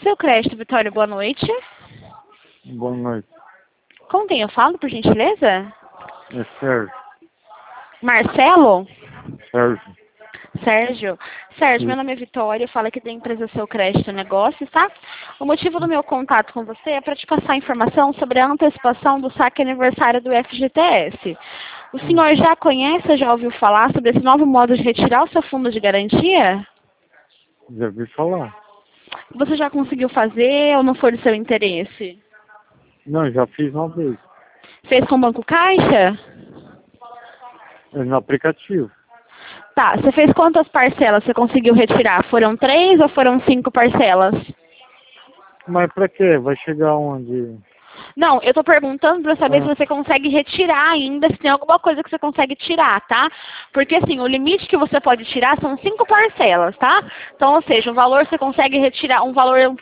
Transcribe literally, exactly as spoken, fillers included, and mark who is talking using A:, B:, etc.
A: Seu crédito, Vitória, boa noite.
B: Boa noite.
A: Com quem eu falo, por gentileza?
B: É Sérgio.
A: Marcelo?
B: Sérgio.
A: Sérgio. Sérgio, meu
B: Isso.
A: nome é Vitória, fala aqui da empresa Seu Crédito Negócios, tá? O motivo do meu contato com você é para te passar informação sobre a antecipação do saque aniversário do F G T S. O senhor já conhece, já ouviu falar sobre esse novo modo de retirar o seu fundo de garantia?
B: Já ouvi falar.
A: Você já conseguiu fazer ou não foi do seu interesse?
B: Não, já fiz uma vez.
A: Fez com o Banco Caixa?
B: É no aplicativo.
A: Tá, você fez quantas parcelas você conseguiu retirar? Foram três ou foram cinco parcelas?
B: Mas pra quê? Vai chegar onde?
A: Não, eu tô perguntando pra saber
B: Ah,
A: se você consegue retirar ainda, se tem alguma coisa que você consegue tirar, tá? Porque assim, o limite que você pode tirar são cinco parcelas, tá? Então, ou seja, o valor você consegue retirar, um valor um